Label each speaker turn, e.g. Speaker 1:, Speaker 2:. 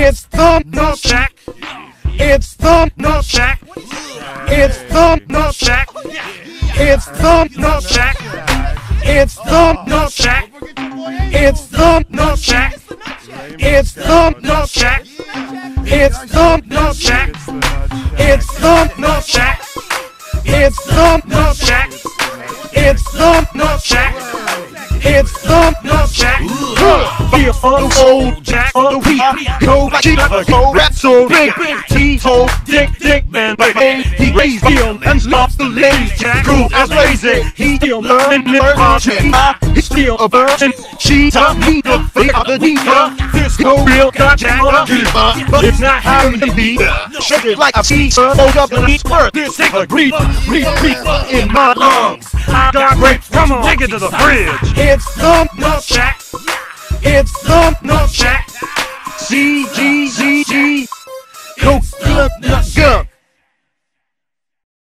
Speaker 1: It's the Nut Shack. It's the Nut Shack. It's the Nut Shack. It's the Nut Shack. It's the Nut Shack. It's the Nut Shack. It's the Nut Shack. It's the Nut Shack. It's the Nut Shack. It's the Nut Shack. It's the Nut Shack. It's the Nut Shack. Feel old Jack on the week. Go cheap, go rap so big. T-hole, dick, man, but he raised him and lost the ladies. Jack, cool as lazy. He still learning virgin. He's still a virgin. She taught me the fake of the diva. This no real Jack, but it's not how it be. Shake it like a teacher. Hold up and eat worth. This ain't a breather in my lungs. I got great from a nigga to the fridge. It's the Nut Shack. It's the Nut Shack. C-G-Z-G. Coke, nut, gum.